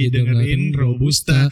lagi dengerin Robusta.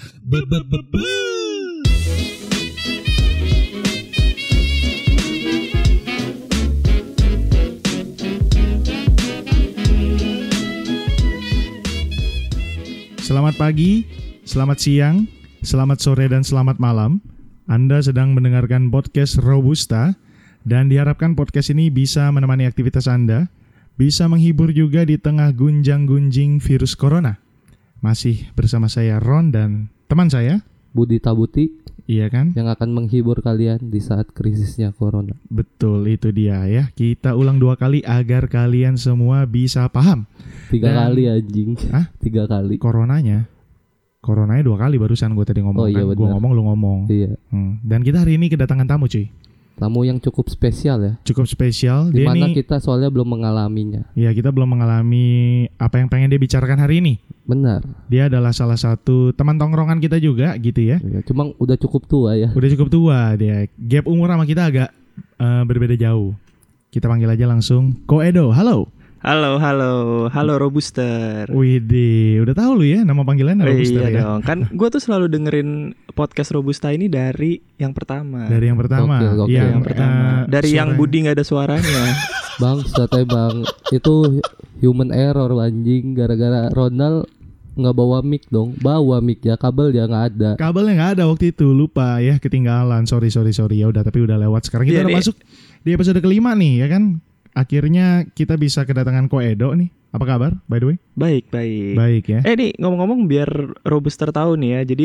Selamat pagi, selamat siang, selamat sore, dan selamat malam. Anda sedang mendengarkan podcast Robusta, dan diharapkan podcast ini bisa menemani aktivitas Anda, bisa menghibur juga di tengah gunjang-gunjing virus corona. Masih bersama saya Ron dan teman saya Budi Tabuti. Iya kan? Yang akan menghibur kalian di saat krisisnya corona. Betul, itu dia ya. Kita ulang 2 kali agar kalian semua bisa paham. 3 kali anjing. Hah? 3 kali. Coronanya 2 kali barusan gue tadi ngomong. Oh, iya, kan? Gue ngomong, lu ngomong. Iya. Dan kita hari ini kedatangan tamu, cuy. Tamu yang cukup spesial ya. Cukup spesial. Dimana kita soalnya belum mengalaminya. Iya, kita belum mengalami apa yang pengen dia bicarakan hari ini. Benar. Dia adalah salah satu teman tongkrongan kita juga gitu ya. Iya, cuma udah cukup tua ya. Udah cukup tua dia. Gap umur sama kita agak berbeda jauh. Kita panggil aja langsung Ko Edo. Halo. Halo Robuster. Widih, udah tahu lu ya nama panggilannya Robuster iya ya? dong, kan gue tuh selalu dengerin podcast Robusta ini dari yang pertama. Dari yang pertama, Oke. Yang pertama. Dari yang Budi nggak ada suaranya. Bang, bang, itu human error anjing. Gara-gara Ronald nggak bawa mic dong. Bawa mic ya, kabel ya nggak ada. Kabelnya nggak ada waktu itu, lupa ya, ketinggalan. Sorry. Ya udah, tapi udah lewat. Sekarang kita udah masuk di episode kelima nih, ya kan? Akhirnya kita bisa kedatangan Ko Edo nih. Apa kabar, by the way? Baik. Baik ya. Nih ngomong-ngomong biar Robuster tahu nih ya. Jadi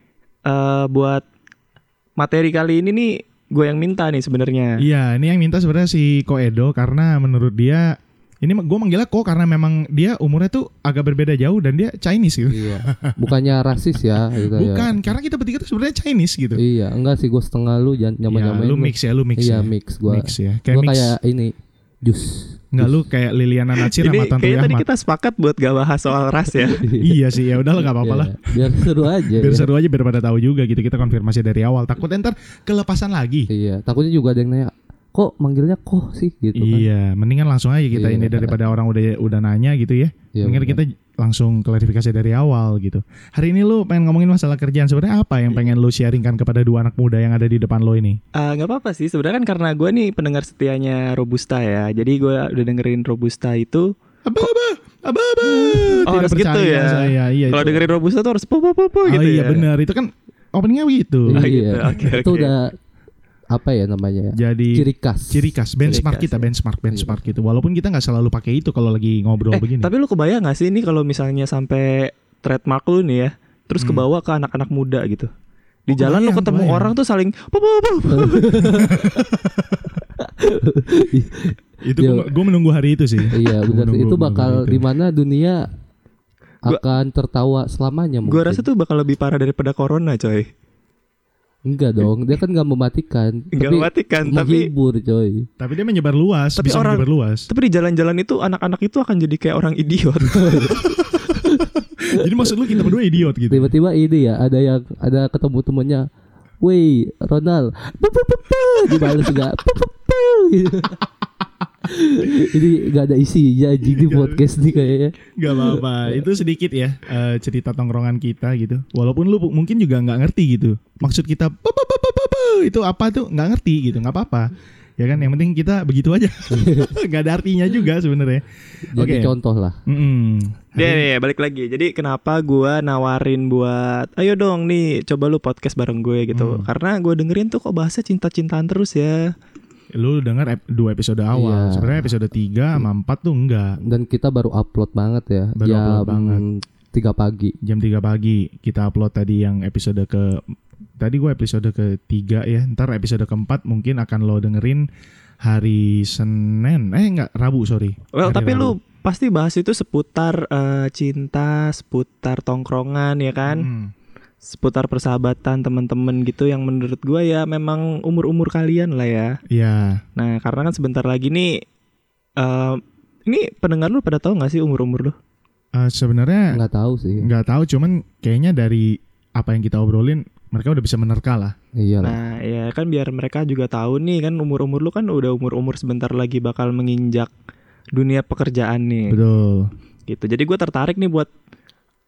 buat materi kali ini nih gue yang minta nih sebenarnya. Iya, ini yang minta sebenarnya si Ko Edo karena menurut dia, ini gue manggilnya Ko karena memang dia umurnya tuh agak berbeda jauh dan dia Chinese gitu. Iya. Bukannya rasis ya gitu. Bukan, ya. karena kita bertiga tuh sebenarnya Chinese gitu. Iya, enggak sih, gue setengah lu nyamain. Ya, lu mix ya. Iya, mix gua. Mix ya. Gua mix. Kayak ini jus. Enggak, lu kayak Liliana Natsir sama Tantowi Kayaknya tadi Ahmad. kita sepakat buat gak bahas soal ras ya. Iya sih, ya udahlah, enggak apa-apa lah. Biar seru aja. Biar seru aja, biar pada tahu juga gitu. Kita konfirmasi dari awal. Takut ntar kelepasan lagi. Iya, takutnya juga ada yang nanya, kok manggilnya kok sih gitu kan. Iya, mendingan langsung aja kita ini daripada orang udah nanya gitu ya. Iya, mendingan kita langsung klarifikasi dari awal gitu. Hari ini lu pengen ngomongin masalah kerjaan. Sebenarnya apa yang pengen lu sharingkan kepada 2 anak muda yang ada di depan lo ini? Gak apa-apa sih, sebenarnya kan karena gue nih pendengar setianya Robusta ya. Jadi gue udah dengerin Robusta itu. Aba. Oh, harus gitu ya. Iya, kalau dengerin Robusta tuh harus po gitu ya. Iya benar, ya. itu kan openingnya gitu. Gitu. Iya. Oke. Itu udah apa ya namanya? Jadi ciri khas benchmark kita, ya. benchmark gitu. Walaupun kita nggak selalu pakai itu kalau lagi ngobrol begini. Tapi lu kebayang nggak sih ini kalau misalnya sampai trademark lu nih ya, terus kebawa ke anak-anak muda gitu. Di jalan lu ketemu orang tuh saling Itu gue menunggu hari itu sih. Iya benar. Itu bakal di mana dunia akan tertawa selamanya mungkin. Gue rasa tuh bakal lebih parah daripada corona, coy. Enggak dong, dia kan nggak mematikan. Tapi menghibur, coy. Tapi dia menyebar luas, tapi bisa menyebar luas. Tapi di jalan-jalan itu anak-anak itu akan jadi kayak orang idiot. Jadi maksud lu kita berdua idiot gitu? Tiba-tiba ini ya, ada ketemu temennya, "Woi, Ronald." Dibalas enggak? Gitu. Ini gak ada isi ya di podcast nih kayaknya. Gak apa-apa, itu sedikit ya cerita tongkrongan kita gitu. Walaupun lu mungkin juga gak ngerti gitu maksud kita itu apa tuh, gak ngerti gitu, gak apa-apa. Ya kan, yang penting kita begitu aja. Gak ada artinya juga sebenarnya. Jadi contoh lah. Nih, balik lagi. Jadi kenapa gue nawarin buat ayo dong nih coba lu podcast bareng gue gitu. Karena gue dengerin tuh kok bahasnya cinta-cintaan terus ya. Lu denger 2 episode awal. Iya. Sebenarnya episode 3 sama 4 tuh enggak. Dan kita baru upload banget ya. Jam 3 pagi. Jam 3 pagi kita upload tadi yang episode tadi gue episode ke-3 ya. Ntar episode ke-4 mungkin akan lo dengerin hari Senin. Rabu, sorry. Well, hari tapi Rabu. lu pasti bahas itu seputar cinta, seputar tongkrongan ya kan? Seputar persahabatan teman-teman gitu yang menurut gue ya memang umur-umur kalian lah ya. Iya. Nah, karena kan sebentar lagi nih ini pendengar lu pada tahu enggak sih umur-umur lu? Sebenarnya nggak tahu sih. Nggak tahu, cuman kayaknya dari apa yang kita obrolin mereka udah bisa menerka lah. Iya. Nah, ya kan biar mereka juga tahu nih kan umur-umur lu kan udah umur-umur sebentar lagi bakal menginjak dunia pekerjaan nih. Betul. Gitu. Jadi gue tertarik nih buat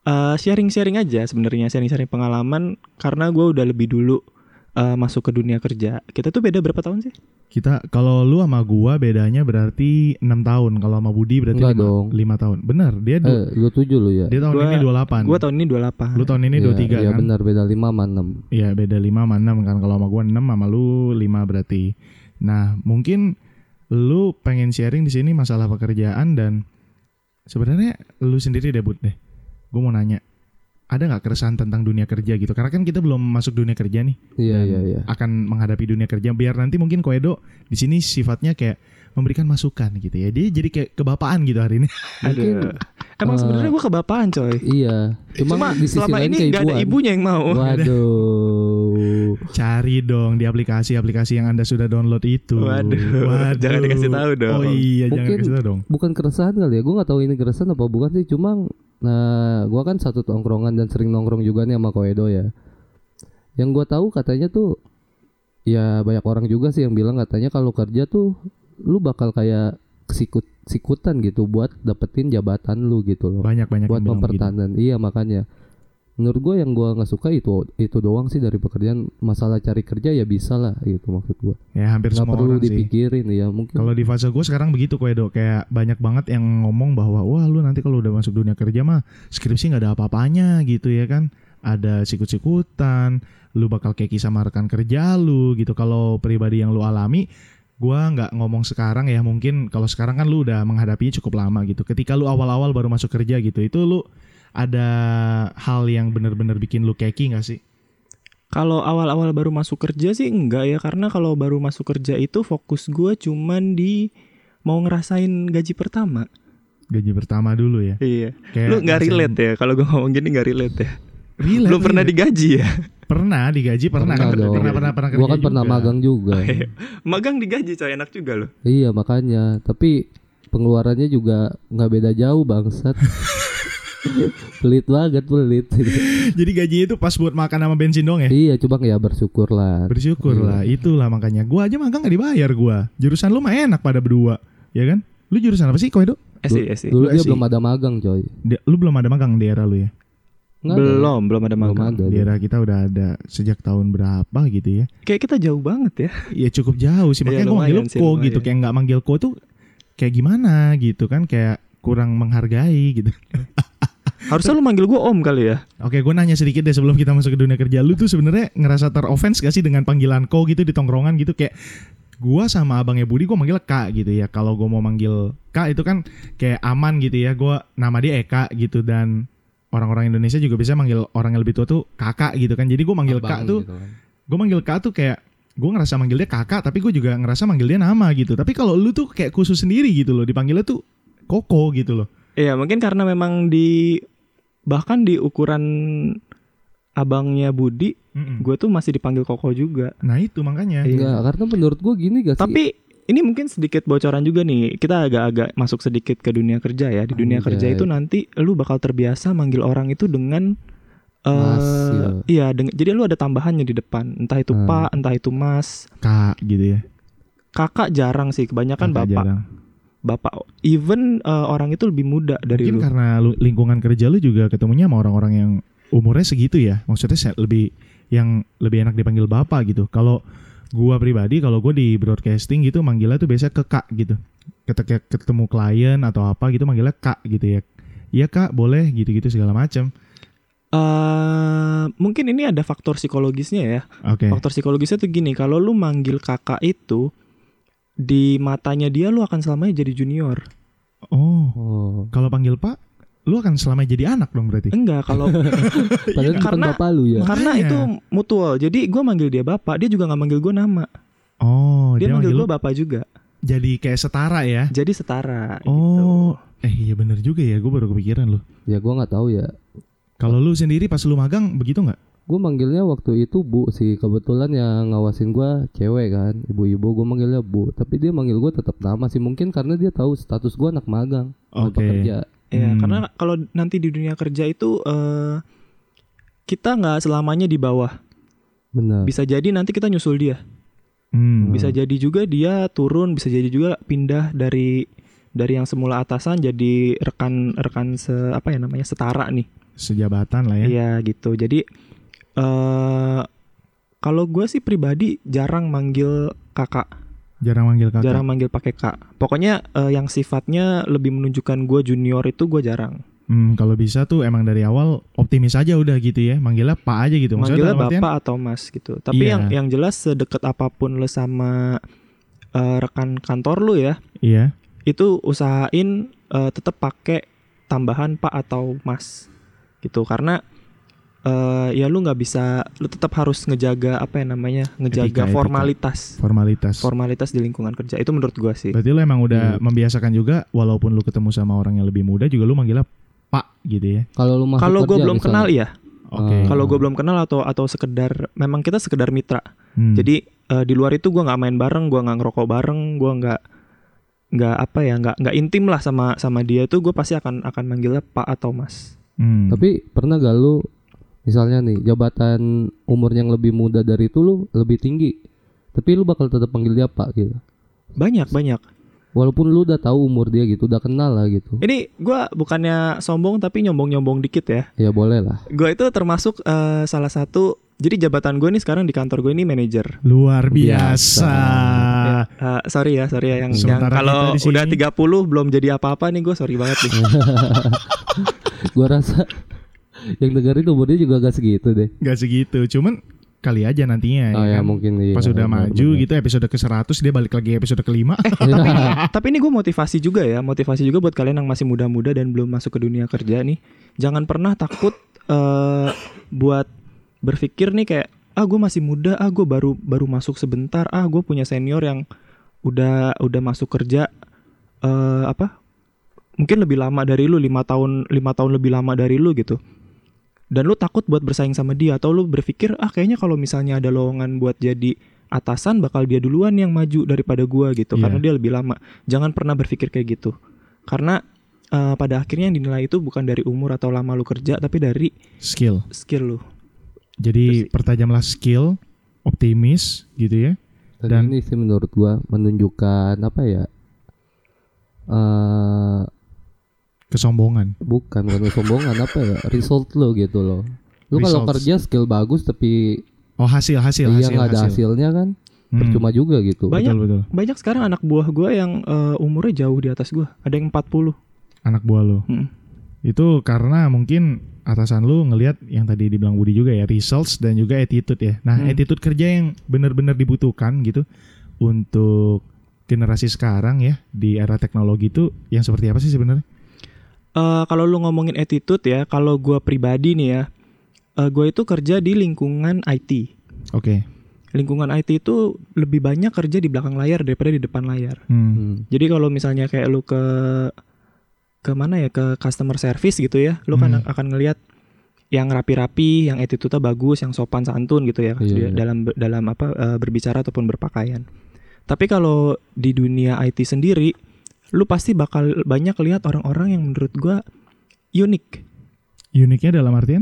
sharing-sharing aja sebenarnya, sharing-sharing pengalaman karena gue udah lebih dulu masuk ke dunia kerja. Kita tuh beda berapa tahun sih? Kita kalau lu sama gua bedanya berarti 6 tahun. Kalau sama Budi berarti Enggak dong. 5 tahun. Bener, dia 27 lu ya. dia tahun ini 28. Gue tahun ini 28. Lu tahun ini 23 Iya kan? benar, beda 5 sama 6. Iya, beda 5 sama 6 kan. Kalau sama gua 6 sama lu 5 berarti. Nah, mungkin lu pengen sharing di sini masalah pekerjaan dan sebenarnya lu sendiri deh Bud deh. Gua mau nanya, ada nggak keresahan tentang dunia kerja gitu? Karena kan kita belum masuk dunia kerja nih. Iya Dan iya iya. akan menghadapi dunia kerja. Biar nanti mungkin Koedo di sini sifatnya kayak memberikan masukan gitu ya. Dia jadi kayak kebapaan gitu hari ini. Aduh. Emang sebenarnya gue kebapaan coy. Iya. Cuma Di sisi selama lain ini gak ada keibuan. ibunya yang mau. Waduh. Cari dong di aplikasi-aplikasi yang Anda sudah download itu. Waduh. Jangan dikasih tahu dong. Oh iya, jangan Mungkin kasih tahu dong. bukan keresahan kali ya. Gue nggak tahu ini keresahan apa bukan sih. Cuma gue kan satu tongkrongan dan sering nongkrong juga nih sama Koedo ya. Yang gue tahu katanya tuh ya banyak orang juga sih yang bilang katanya kalau kerja tuh lu bakal kayak sikutan gitu buat dapetin jabatan lu gitu loh. Banyak-banyak Buat yang bilang begitu. mempertahankan. Iya makanya. Menurut gue yang gue nggak suka itu doang sih dari pekerjaan. Masalah cari kerja ya bisa lah gitu maksud gue. Ya hampir Nggak semua perlu orang sih. dipikirin ya mungkin. Kalau di fase gue sekarang begitu Koedo, kayak banyak banget yang ngomong bahwa wah lu nanti kalau udah masuk dunia kerja mah skripsi nggak ada apa-apanya gitu ya kan, ada sikut-sikutan, lu bakal keki sama rekan kerja lu gitu. Kalau pribadi yang lu alami, gue nggak ngomong sekarang ya, mungkin kalau sekarang kan lu udah menghadapinya cukup lama gitu. Ketika lu awal-awal baru masuk kerja gitu, itu lu ada hal yang benar-benar bikin lu keki nggak sih? Kalau awal-awal baru masuk kerja sih enggak ya, karena kalau baru masuk kerja itu fokus gue cuman di mau ngerasain gaji pertama. Gaji pertama dulu ya. Iya. Kayak Lu nggak ngerasain- relate ya kalau gue ngomong gini, nggak relate ya. Relate, Belum pernah relate. digaji ya? Pernah digaji, pernah kan? dong. Pernah kerja Gua kan pernah juga. magang juga. Magang digaji coy, enak juga loh. Iya makanya. Tapi pengeluarannya juga nggak beda jauh bangsat. Pelit banget pelit. Jadi gaji itu pas buat makan sama bensin dong ya? Iya coba ya bersyukur lah. Bersyukur lah, itulah makanya. Gua aja magang gak dibayar gua. Jurusan lu mah enak pada berdua, ya kan? Lu jurusan apa sih Koedo? SI. Dulu dia sih. belum ada magang coy. Lu belum ada magang di era lu ya? Nggak ada. Belum ada Belum magang. ada. Di era kita udah ada sejak tahun berapa gitu ya? Kayak kita jauh banget ya. Ya cukup jauh sih, makanya Iya, gua manggil lu lumayan sih, ko lumayan. gitu. Kayak nggak manggil ko tuh kayak gimana gitu kan? Kayak kurang menghargai gitu. Harusnya lu manggil gue om kali ya. Oke, gue nanya sedikit deh sebelum kita masuk ke dunia kerja. Lu tuh sebenarnya ngerasa teroffense gak sih dengan panggilan ko gitu di tongkrongan gitu? Kayak gua sama abangnya Budi gue manggil Kak gitu ya. Kalau gue mau manggil Kak itu kan kayak aman gitu ya. Gue nama dia Eka gitu, dan orang-orang Indonesia juga bisa manggil orang yang lebih tua tuh kakak gitu kan. Jadi gue manggil Abang Kak tuh, gitu kan. gue manggil Kak tuh kayak gue ngerasa manggil dia kakak, tapi gue juga ngerasa manggil dia nama gitu. Tapi kalau lu tuh kayak khusus sendiri gitu loh, dipanggilnya tuh Koko gitu loh. Iya, mungkin karena memang bahkan di ukuran abangnya Budi, gue tuh masih dipanggil Koko juga. Nah itu makanya. Enggak, karena menurut gua gini gak sih? Tapi ini mungkin sedikit bocoran juga nih. Kita agak-agak masuk sedikit ke dunia kerja ya. Di dunia Anjay. kerja itu nanti lu bakal terbiasa manggil orang itu dengan Mas, gitu. iya, jadi lu ada tambahannya di depan. Entah itu Pak, entah itu Mas. Kak gitu ya. Kakak jarang sih, kebanyakan Kakak Bapak. jarang. Bapak. Even orang itu lebih muda dari Mungkin lu. karena lingkungan kerja lu juga ketemunya sama orang-orang yang umurnya segitu ya. Maksudnya lebih enak dipanggil bapak gitu. Kalau gua pribadi, kalau gua di broadcasting gitu manggilnya tuh biasa ke Kak gitu. Ketika ketemu klien atau apa gitu manggilnya Kak gitu ya. Iya Kak, boleh gitu-gitu segala macam. Mungkin ini ada faktor psikologisnya ya. Oke. Faktor psikologisnya tuh gini, kalau lu manggil kakak itu di matanya dia lu akan selamanya jadi junior. Oh. Oh. Kalau panggil Pak, lu akan selamanya jadi anak dong berarti. Enggak, kalau Padahal bukan karena- bapak lu ya. karena Makanya. itu mutual. Jadi gue manggil dia bapak, dia juga nggak manggil gue nama. Oh, Dia manggil lu gue bapak juga. jadi kayak setara ya. Jadi setara. Oh, iya bener juga ya, gue baru kepikiran loh. Ya gua nggak tahu ya. Kalau lu sendiri pas lu magang begitu nggak? Gue manggilnya waktu itu Bu sih. Kebetulan yang ngawasin gua cewek kan, ibu-ibu. Gue manggilnya Bu. Tapi dia manggil gua tetap nama sih. Mungkin karena dia tahu status gua anak magang, mau Oke. pekerja. Ya, Hmm. karena kalau nanti di dunia kerja itu kita nggak selamanya di bawah. Benar. Bisa jadi nanti kita nyusul dia. Bisa jadi juga dia turun, bisa jadi juga pindah dari yang semula atasan jadi rekan setara nih. sejabatan lah ya. Iya gitu. Jadi kalau gue sih pribadi jarang manggil kakak. Jarang manggil kakak. Jarang manggil pakai kak. Pokoknya yang sifatnya lebih menunjukkan gue junior itu gue jarang. Kalau bisa tuh emang dari awal optimis aja udah gitu ya. Manggilnya Pak aja gitu. Manggilnya bapak atau mas gitu. Tapi iya. yang jelas sedekat apapun lo sama rekan kantor lu ya. Iya. Itu usahain tetap pakai tambahan Pak atau Mas gitu, karena ya lu nggak bisa, lu tetap harus ngejaga apa ya namanya, ngejaga etika. Formalitas di lingkungan kerja. Itu menurut gua sih. Berarti lu emang udah membiasakan juga, walaupun lu ketemu sama orang yang lebih muda juga lu manggilnya Pak gitu ya. Kalau gua belum kenal ya. Oke. Kalau gua belum kenal atau sekedar memang kita sekedar mitra. Jadi di luar itu gua nggak main bareng, gua nggak ngerokok bareng, gua nggak intim lah sama dia. Itu gue pasti akan manggilnya Pak atau Mas. Tapi pernah gak lu misalnya nih jabatan umur yang lebih muda dari itu lu lebih tinggi, tapi lu bakal tetap panggil dia Pak gitu? Banyak. Walaupun lu udah tahu umur dia gitu, udah kenal lah gitu. Ini gue bukannya sombong tapi nyombong dikit ya. Ya boleh lah. Gue itu termasuk salah satu. Jadi jabatan gue nih sekarang di kantor gue ini manajer. Luar biasa. Ya, sorry ya yang Sementara kalau udah 30 belum jadi apa-apa nih, gue sorry banget nih. Gue rasa yang dengerin umurnya juga gak segitu deh. Gak segitu, cuman kali aja nantinya ya kan? Mungkin iya. Pas udah maju gitu episode ke-100 dia balik lagi episode ke-5. Tapi ini gue motivasi juga buat kalian yang masih muda-muda dan belum masuk ke dunia kerja nih. Jangan pernah takut buat berpikir nih kayak gue masih muda, gue baru masuk sebentar, gue punya senior yang udah masuk kerja mungkin lebih lama dari lu, 5 tahun lebih lama dari lu gitu. Dan lu takut buat bersaing sama dia, atau lu berpikir kayaknya kalau misalnya ada lowongan buat jadi atasan bakal dia duluan yang maju daripada gua gitu, karena dia lebih lama. Jangan pernah berpikir kayak gitu. Karena pada akhirnya yang dinilai itu bukan dari umur atau lama lu kerja, tapi dari skill lu. Jadi pertajamlah skill, optimis gitu ya. Dan ini sih menurut gua menunjukkan apa ya? Kesombongan. Bukan kesombongan, apa ya? Result lo gitu loh. Lu kalau kerja skill bagus tapi hasil nggak ada hasilnya kan percuma juga gitu. Banyak sekarang anak buah gua yang umurnya jauh di atas gua. Ada yang 40. Anak buah lo. Itu karena mungkin atasan lu ngelihat yang tadi dibilang Budi juga ya, results dan juga attitude ya. Nah, attitude kerja yang benar-benar dibutuhkan gitu untuk generasi sekarang ya di era teknologi itu yang seperti apa sih sebenarnya? Kalau lu ngomongin attitude ya, kalau gue pribadi nih ya, gue itu kerja di lingkungan IT. Oke. Lingkungan IT itu lebih banyak kerja di belakang layar daripada di depan layar. Jadi kalau misalnya kayak lu ke mana ya, ke customer service gitu ya, lu kan akan ngelihat yang rapi-rapi, yang attitude-nya bagus, yang sopan santun gitu ya, dalam berbicara ataupun berpakaian. Tapi kalau di dunia IT sendiri, lu pasti bakal banyak lihat orang-orang yang menurut gua unik. Uniknya dalam artian?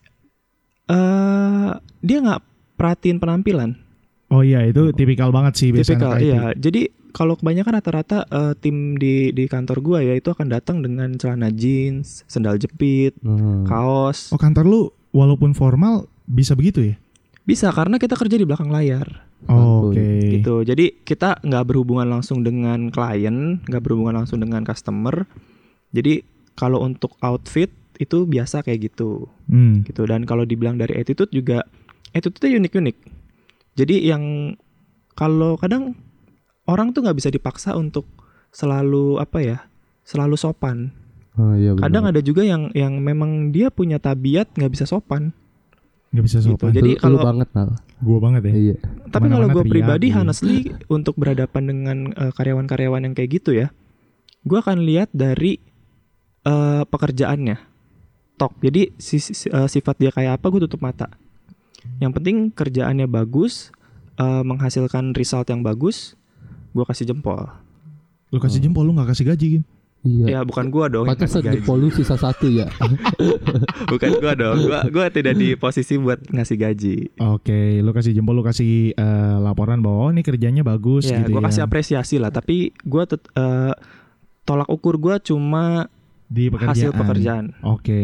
Dia nggak perhatiin penampilan. Oh iya, itu tipikal banget sih biasanya. Tipikal, iya. Jadi kalau kebanyakan rata-rata tim di kantor gua ya itu akan datang dengan celana jeans, sendal jepit, kaos. Oh, kantor lu walaupun formal bisa begitu ya? Bisa, karena kita kerja di belakang layar. Oke. Gitu. Jadi kita nggak berhubungan langsung dengan klien, nggak berhubungan langsung dengan customer. Jadi kalau untuk outfit itu biasa kayak gitu. Gitu. Dan kalau dibilang dari attitude juga, attitude-nya unik-unik. Jadi yang kalau kadang orang tuh nggak bisa dipaksa untuk selalu selalu sopan. Kadang ada juga yang memang dia punya tabiat nggak bisa sopan. Nggak bisa sopan. Gitu. Jadi kalau banget gue banget ya. Iya. Tapi kalau gue pribadi, honestly, untuk berhadapan dengan karyawan-karyawan yang kayak gitu ya, gue akan lihat dari pekerjaannya. Jadi sifat dia kayak apa gue tutup mata. Yang penting kerjaannya bagus, menghasilkan result yang bagus, gue kasih jempol. Lu kasih jempol, lu nggak kasih gaji kan? Iya. Ya bukan gua dong. Pantesan jempol lu sisa 1 ya. Bukan gua dong. Gua tidak di posisi buat ngasih gaji. Oke, lu kasih jempol, lu kasih laporan bahwa ini kerjanya bagus ya, gitu. Gua kasih apresiasi lah, tapi gua tolak ukur gua cuma di hasil pekerjaan. Oke.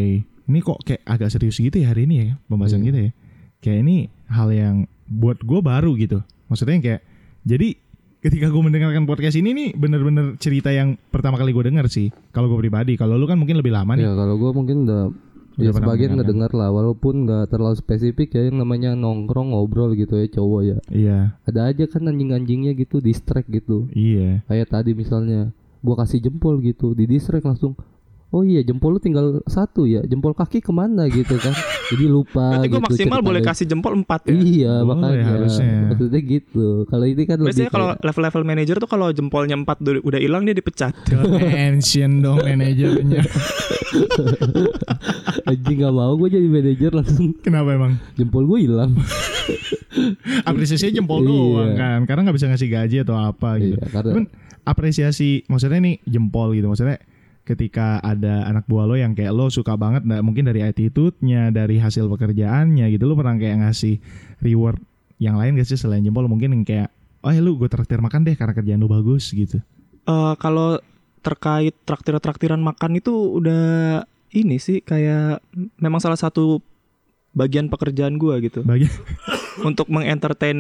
Ini kok kayak agak serius gitu ya hari ini ya pembahasan kita ya. Kayak ini hal yang buat gue baru gitu. Maksudnya kayak jadi ketika gue mendengarkan podcast ini nih bener-bener cerita yang pertama kali gue dengar sih. Kalau gue pribadi, kalau lu kan mungkin lebih lama nih. Ya kalau gue mungkin udah sebagian ngedengar lah, walaupun nggak terlalu spesifik ya, yang namanya nongkrong ngobrol gitu ya cowok ya. Iya. Ada aja kan anjing-anjingnya gitu, distract gitu. Iya. Kayak tadi misalnya, gua kasih jempol gitu, di distract langsung. Oh iya, jempol lu tinggal 1 ya, jempol kaki kemana gitu kan. Jadi lupa. Berarti gue gitu, maksimal boleh kasih jempol 4 ya? Iya, makanya ya, harusnya. maksudnya gitu. Kalau ini kan biasanya lebih kalau level-level manager tuh kalau jempolnya 4 udah hilang dia dipecat. Mention dong manajernya. anjing gak mau gue jadi manajer langsung. Kenapa emang? Jempol gue hilang. Apresiasinya jempol doang kan, karena nggak bisa ngasih gaji atau apa gitu. Iya, karena... Cuman apresiasi, maksudnya nih jempol gitu, maksudnya ketika ada anak buah lo yang kayak lo suka banget, mungkin dari attitude-nya, dari hasil pekerjaannya gitu, lo pernah kayak ngasih reward yang lain gak sih selain jempol? Mungkin yang kayak, oh ya lu gue traktir makan deh karena kerjaan lo bagus gitu. Kalau terkait traktiran makan itu udah ini sih kayak memang salah satu bagian pekerjaan gue gitu. Untuk mengentertain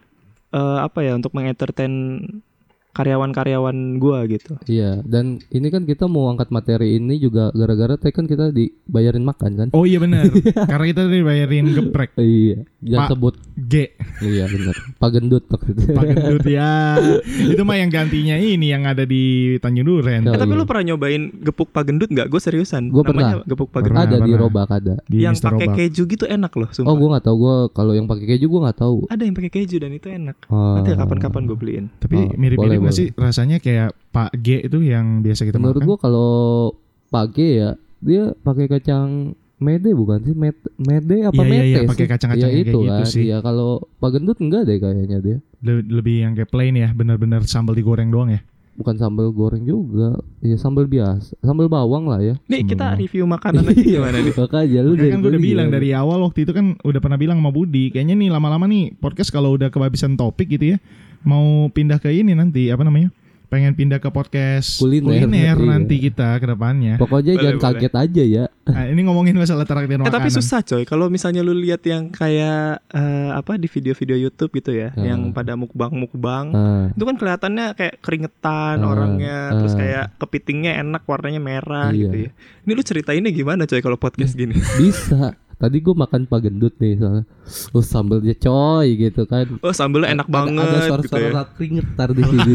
untuk mengentertain karyawan-karyawan gua gitu. Iya, dan ini kan kita mau angkat materi ini juga gara-gara tadi kan kita dibayarin makan kan. Oh iya benar. Karena kita dibayarin geprek. Iya, jangan sebut G. Iya benar. Pak Gendut maksudnya. Pak Gendut ya. Itu mah yang gantinya ini yang ada di Tanjung Duren. Tapi lu pernah nyobain gepuk Pak Gendut enggak? Gue seriusan. Gua pernah. Gepuk Pak Gendut. Ada di Robak ada. Yang pakai keju gitu enak loh, sumpah. Oh, gua enggak tahu. Gua kalau yang pakai keju gua enggak tahu. Ada yang pakai keju dan itu enak. Nanti kapan-kapan gue beliin. Tapi mirip-mirip nggak sih rasanya kayak Pak G itu yang biasa kita menurut makan? Menurut gua kalau Pak G ya dia pakai kacang mede bukan sih? Mede apa mete? Iya, pakai kacang-kacang ya, kayak itu gitu kan. sih. Iya, kalau Pak Gendut enggak deh kayaknya dia. Lebih yang kayak plain ya, benar-benar sambal digoreng doang ya. Bukan sambal goreng juga. Ya sambal biasa, sambal bawang lah ya. Nih kita review makanan aja gimana nih? Makanya lu kan gue udah bilang dari awal waktu itu kan udah pernah bilang sama Budi, kayaknya nih lama-lama nih podcast kalau udah kehabisan topik gitu ya, mau pindah ke ini nanti apa namanya? Pengen pindah ke podcast kuliner nanti kita ke depannya. Pokoknya jangan kaget aja ya. Nah, ini ngomongin masalah traktir makanan. Tapi susah coy. Kalau misalnya lu lihat yang kayak di video-video YouTube gitu ya, yang pada mukbang, itu kan kelihatannya kayak keringetan orangnya, terus kayak kepitingnya enak warnanya merah gitu ya. Ini lu ceritainnya gimana coy kalau podcast gini? Bisa. Tadi gue makan Pak Gendut nih soalnya. Sambalnya coy gitu kan. Oh, sambalnya enak banget. Ada suara-suara gitu keringetan di sini.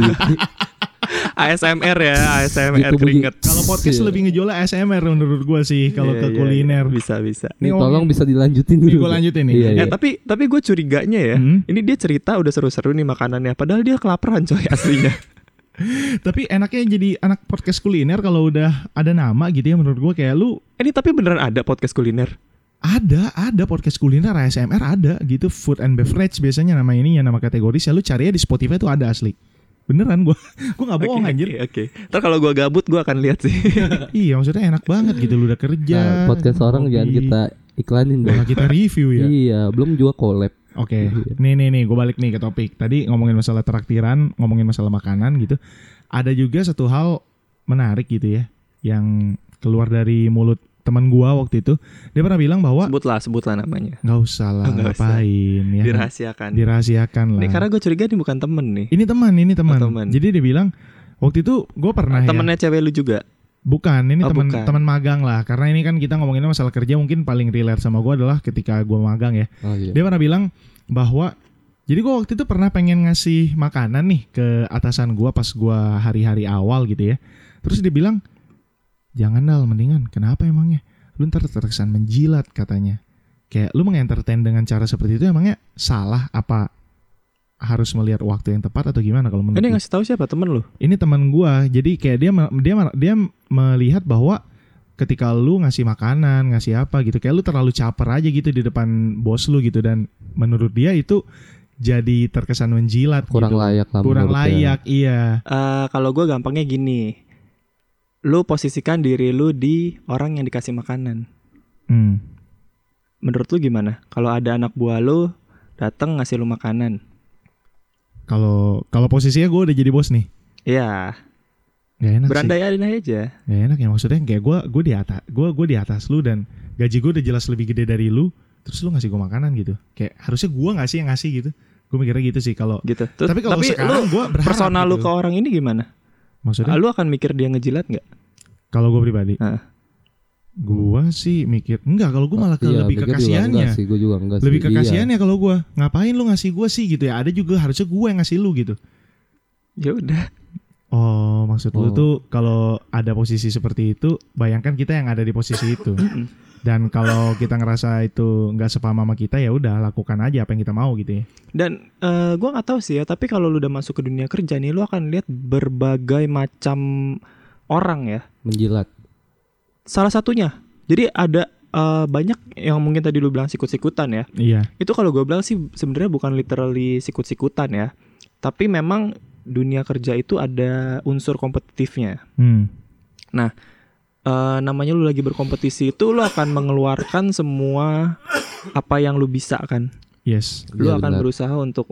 ASMR ya, ASMR gitu keringet. Kalau podcast lebih ngejualnya ASMR menurut gue sih kalau ke kuliner. Bisa. Nih tolong bisa dilanjutin dulu. Gue lanjutin nih. Iya. Tapi gue curiganya ya. Ini dia cerita udah seru-seru nih makanannya, padahal dia kelaparan coy aslinya. Tapi enaknya jadi anak podcast kuliner kalau udah ada nama gitu ya menurut gue kayak lu. Ini tapi beneran ada podcast kuliner? Ada podcast kuliner ASMR ada gitu, food and beverage biasanya nama ini ya, nama kategori. Lu cari ya di Spotify tuh ada asli. Beneran gue nggak bohong anjir. Oke. Ntar kalau gue gabut gue akan lihat sih. Iya maksudnya enak banget gitu lu udah kerja. Podcast orang jangan kita iklanin dong. Kita review ya. Iya, belum juga collab. Oke. Nih gue balik nih ke topik. Tadi ngomongin masalah traktiran, ngomongin masalah makanan gitu. Ada juga satu hal menarik gitu ya yang keluar dari mulut teman gua waktu itu. Dia pernah bilang bahwa sebutlah namanya. Nggak usah lah, ngapain ya. Dirahasiakan lah. Ini karena gue curiga ini bukan temen nih. Ini teman. Jadi dia bilang waktu itu gue pernah temennya cewek lu juga? Bukan, ini teman magang lah. Karena ini kan kita ngomonginnya masalah kerja, mungkin paling relate sama gue adalah ketika gue magang ya. Iya. Dia pernah bilang bahwa jadi gue waktu itu pernah pengen ngasih makanan nih ke atasan gue pas gue hari-hari awal gitu ya. Terus dia bilang, jangan Dal, mendingan. Kenapa emangnya? Lu ntar terkesan menjilat katanya. Kayak lu mengentertain dengan cara seperti itu emangnya salah apa harus melihat waktu yang tepat atau gimana kalau menurut? Ini ngasih tahu siapa temen lu? Ini teman gua. Jadi kayak dia melihat bahwa ketika lu ngasih makanan, ngasih apa gitu, kayak lu terlalu caper aja gitu di depan bos lu gitu, dan menurut dia itu jadi terkesan menjilat. Kurang gitu. layak lah. Kurang layak, iya. Kalau gua gampangnya gini. Lu posisikan diri lu di orang yang dikasih makanan. Menurut lu gimana? Kalau ada anak buah lu datang ngasih lu makanan. Kalau posisinya gue udah jadi bos nih. Iya. Gak enak berandai-andai aja. Gak enak ya, maksudnya kayak gue di atas lu dan gaji gue udah jelas lebih gede dari lu, terus lu ngasih gue makanan gitu. Kayak harusnya gue nggak sih yang ngasih gitu. Gue mikirnya gitu sih kalau. Gitu. Tapi kalau sekarang gue berharap. Personal gitu. lu ke orang ini gimana? Maksudnya? Lu akan mikir dia ngejilat nggak? Kalau gue pribadi. Gue sih mikir enggak. Kalau gue malah lebih ke kasihannya. Gue juga enggak sih. Lebih ke kasihannya kalau gue. Ngapain lu ngasih gue sih gitu ya? Ada juga harusnya gue yang ngasih lu gitu. Ya udah. Oh, maksud lu tuh kalau ada posisi seperti itu, bayangkan kita yang ada di posisi itu. Dan kalau kita ngerasa itu nggak sepaham sama kita, ya udah lakukan aja apa yang kita mau gitu ya. Dan gue nggak tahu sih ya, tapi kalau lu udah masuk ke dunia kerja nih, lu akan lihat berbagai macam orang ya. Menjilat. Salah satunya, jadi ada banyak yang mungkin tadi lu bilang sikut-sikutan ya. Iya. Itu kalau gue bilang sih sebenarnya bukan literally sikut-sikutan ya, tapi memang dunia kerja itu ada unsur kompetitifnya. Nah, namanya lu lagi berkompetisi itu lu akan mengeluarkan semua apa yang lu bisa kan. Yes. Lu akan berusaha untuk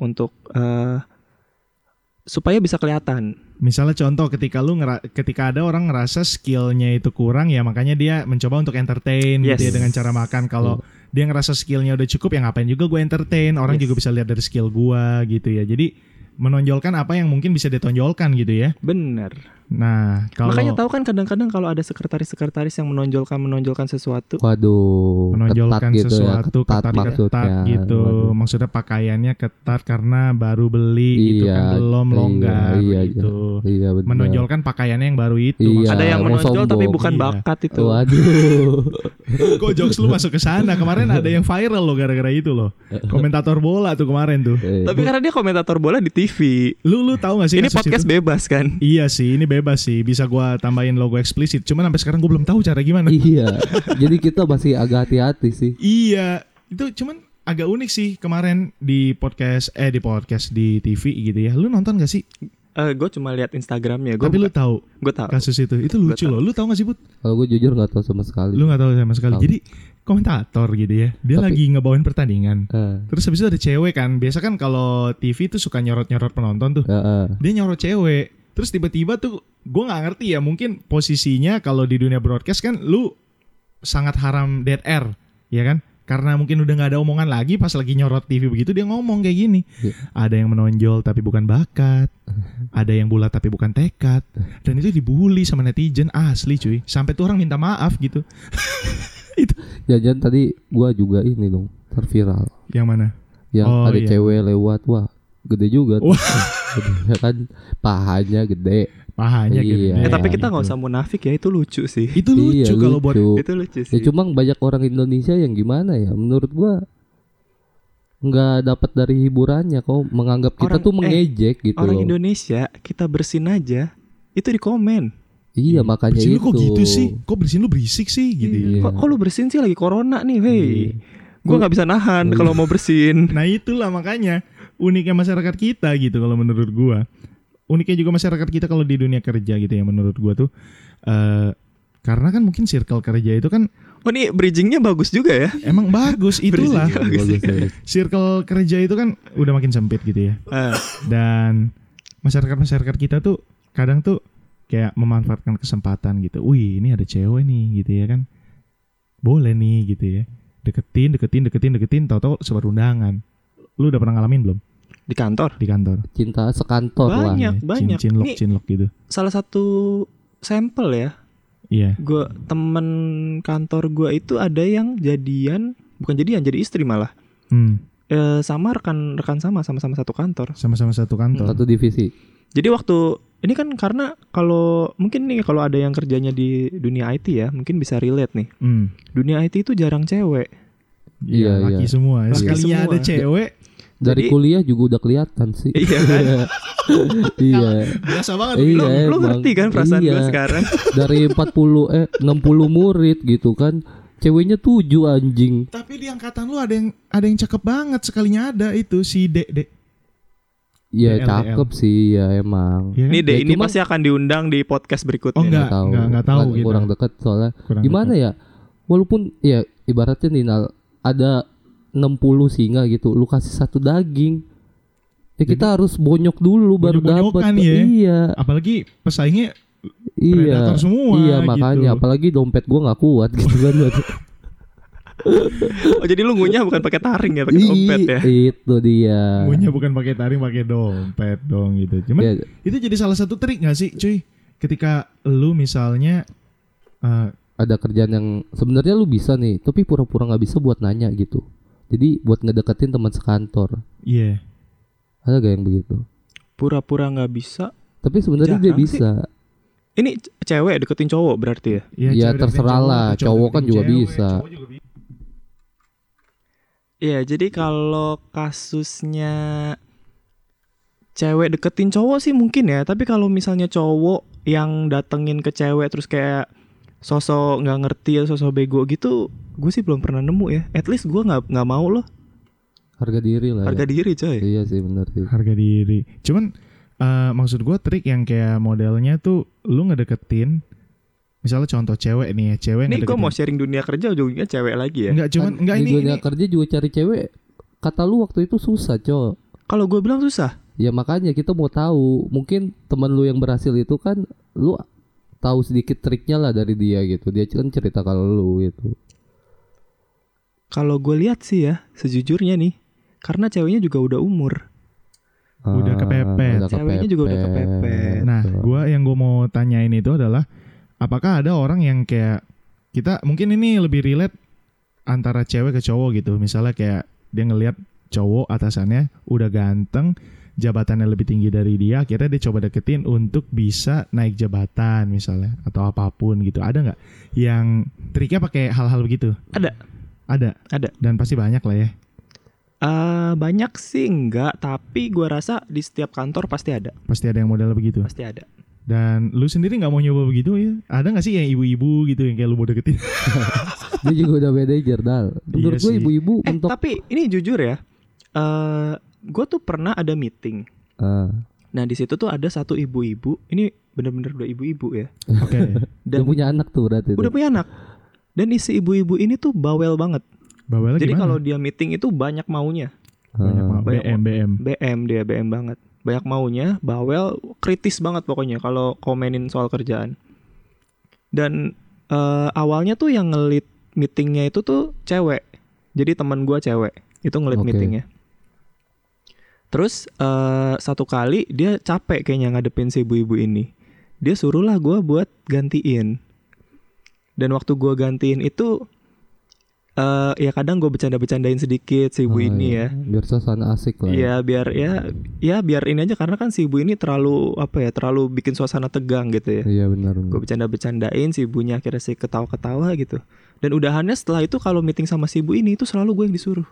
supaya bisa kelihatan. Misalnya contoh ketika ada orang ngerasa skillnya itu kurang ya, makanya dia mencoba untuk entertain gitu ya dengan cara makan. Kalau dia ngerasa skillnya udah cukup ya ngapain juga gue entertain. Orang juga bisa lihat dari skill gue gitu ya. Jadi menonjolkan apa yang mungkin bisa ditonjolkan gitu ya. Bener. Nah, makanya tahu kan kadang-kadang kalau ada sekretaris yang menonjolkan sesuatu. Waduh. Menonjolkan ketat sesuatu gitu ya, ketat gitu. Waduh. Maksudnya pakaiannya ketat karena baru beli gitu kan, belum longgar gitu. Iya, menonjolkan pakaiannya yang baru itu. Iya, ada yang menonjol tapi bukan Iya. bakat itu. Waduh. Kok jokes lu masuk ke sana? Kemarin ada yang viral loh gara-gara itu loh. Komentator bola tuh kemarin tuh. Tapi karena dia komentator bola di TV. Lu tahu gak sih? Ini podcast bebas kan? Iya sih, ini bebas sih. Bisa gua tambahin logo eksplisit. Cuman sampai sekarang gua belum tahu cara gimana. Iya. Jadi kita masih agak hati-hati sih. Iya. Itu cuman agak unik sih kemarin di podcast di TV gitu ya. Lu nonton gak sih? Gue cuma lihat Instagramnya. Tapi lu tahu? Gue tahu. Kasus itu lucu loh. Lu tahu gak sih, Bud? Kalau gue jujur nggak tahu sama sekali. Lu nggak tahu sama sekali. Jadi komentator gitu ya. Dia lagi ngebawain pertandingan. Terus habis itu ada cewek kan. Biasa kan kalau TV tuh suka nyorot-nyorot penonton tuh. Dia nyorot cewek. Terus tiba-tiba tuh gue nggak ngerti ya. Mungkin posisinya kalau di dunia broadcast kan lu sangat haram dead air, ya kan? Karena mungkin udah gak ada omongan lagi pas lagi nyorot TV begitu dia ngomong kayak gini. Ada yang menonjol tapi bukan bakat. Ada yang bulat tapi bukan tekad. Dan itu dibully sama netizen asli cuy. Sampai tuh orang minta maaf gitu. Itu. Jajan tadi gua juga ini dong terviral. Yang mana? Yang ada cewek lewat, wah gede juga tuh. Ya kan pahanya gede. Gede. Tapi kita nggak usah munafik ya, itu lucu sih. Itu lucu kalau buat itu lucu sih. Ya cuma banyak orang Indonesia yang gimana ya? Menurut gua nggak dapat dari hiburannya, kok menganggap kita tuh mengejek gitu. Orang Indonesia kita bersin aja itu di komen. Iya makanya bersin itu. Kok gitu sih? Kok bersin lu berisik sih gitu. Iya. Kok lu bersin sih lagi corona nih, hei. Gua nggak bisa nahan kalau mau bersin. Nah itulah makanya uniknya masyarakat kita gitu kalau menurut gua. Uniknya juga masyarakat kita kalau di dunia kerja gitu ya menurut gua tuh karena kan mungkin circle kerja itu kan ini bridgingnya bagus juga ya. Emang bagus itulah. Bagus. Circle kerja itu kan udah makin sempit gitu ya. Dan masyarakat kita tuh kadang tuh kayak memanfaatkan kesempatan gitu. Wih, ini ada cewek nih gitu ya kan. Boleh nih gitu ya. Deketin, tahu-tahu sebar undangan. Lu udah pernah ngalamin belum? Di kantor. Cinta sekantor banyak, lah. Banyak. Cinlok gitu. Salah satu sampel ya. Iya. Temen kantor gue itu ada yang jadi istri malah. Sama rekan sama-sama satu kantor. Sama-sama satu kantor. Satu divisi. Jadi waktu ini kan karena kalau ada yang kerjanya di dunia IT ya, mungkin bisa relate nih. Dunia IT itu jarang cewek. Iya, laki semua. Sekalinya ada cewek. Dari kuliah juga udah kelihatan sih. Iya kan? Iya. Biasa banget. Iya, lu ngerti kan perasaan gue sekarang? Dari 60 murid gitu kan. Ceweknya 7 anjing. Tapi di angkatan lu ada yang cakep banget, sekalinya ada itu si Dek. Iya cakep sih ya emang. Ya, nih Dek ini pasti akan diundang di podcast berikutnya. Oh enggak tahu gitu. Kurang dekat soalnya. Gimana ya? Walaupun ya ibaratnya nih ada 60 singa gitu, lu kasih 1 daging. Ya kita harus bonyok dulu baru dapat. Ya. Iya. Apalagi pesaingnya predator semua. Iya makanya, gitu. apalagi dompet gue nggak kuat gitu kan. Oh jadi lu ngunyah bukan pakai taring ya, pakai dompet ya? Itu dia. Ngunyah bukan pakai taring, pakai dompet dong gitu. Cuman Ya, itu jadi salah satu trik nggak sih, cuy? Ketika lu misalnya ada kerjaan yang sebenarnya lu bisa nih, tapi pura-pura nggak bisa buat nanya gitu. Jadi buat ngedeketin teman sekantor. iya. Ada gak yang begitu? Pura-pura nggak bisa. Tapi sebenarnya dia Jarang sih. bisa. Ini cewek deketin cowok berarti ya? Ya, cewek terserah deketin lah, cowok kan deketin juga cewek, bisa. cowok juga bisa. Iya, jadi kalau kasusnya cewek deketin cowok sih mungkin ya. Tapi kalau misalnya cowok yang datengin ke cewek terus kayak sosok nggak ngerti ya, sosok bego gitu, gue sih belum pernah nemu ya. At least gue nggak mau loh. Harga diri lah. Harga ya. diri coy. Iya sih benar sih. Harga diri. Cuman maksud gue trik yang kayak modelnya tuh lu ngedeketin, misalnya contoh cewek nih ya, cewek Nih gue ngedeketin. mau sharing dunia kerja ujungnya cewek lagi ya. Enggak cuman Kan enggak di ini dunia kerja juga cari cewek. Kata lu waktu itu susah, Cok. Kalau gue bilang susah. Ya makanya kita mau tahu, mungkin teman lu yang berhasil itu kan lu tahu sedikit triknya lah dari dia gitu. Dia kan cerita kalau lu gitu. Kalau gue lihat sih ya, sejujurnya nih, karena ceweknya juga udah umur. Udah kepepet. Ceweknya juga udah kepepet. Nah, yang gue mau tanyain itu adalah apakah ada orang yang kayak kita mungkin ini lebih relate antara cewek ke cowok gitu. Misalnya kayak dia ngelihat cowok atasannya udah ganteng, jabatannya lebih tinggi dari dia, akhirnya dia coba deketin untuk bisa naik jabatan misalnya atau apapun gitu. Ada nggak yang triknya pakai hal-hal begitu? Ada. Dan pasti banyak lah ya. Banyak sih enggak, tapi gue rasa di setiap kantor pasti ada. Pasti ada yang model begitu. Pasti ada. Dan lu sendiri nggak mau nyoba begitu ya? Ada nggak sih yang ibu-ibu gitu yang kayak lu mau deketin? Dia juga udah manajer Dal. Menurut Iya gue sih. ibu-ibu untuk Tapi ini jujur ya, gue tuh pernah ada meeting. Nah di situ tuh ada satu ibu-ibu, ini bener-bener udah ibu-ibu ya. Oke. dia Dan punya anak tuh berarti. udah punya anak. Dan isi ibu-ibu ini tuh bawel banget. Bawelnya Jadi gimana? kalau dia meeting itu banyak maunya. Banyak banyak BM. Dia BM banget. Banyak maunya, bawel, kritis banget pokoknya kalau komenin soal kerjaan. Dan awalnya tuh yang ngelit meetingnya itu tuh cewek. Jadi teman gue cewek itu ngelit Oke. meetingnya. Terus satu kali dia capek kayaknya ngadepin si ibu-ibu ini. Dia suruhlah gue buat gantiin. Dan waktu gue gantiin itu ya kadang gue bercanda-bercandain sedikit si ibu ini iya. ya. Biar suasana asik lah. Iya biar biar ini aja karena kan si ibu ini terlalu terlalu bikin suasana tegang gitu ya. Iya benar. Gue bercanda-bercandain, si ibunya akhirnya sih ketawa-ketawa gitu. Dan udahannya setelah itu kalau meeting sama si ibu ini itu selalu gue yang disuruh.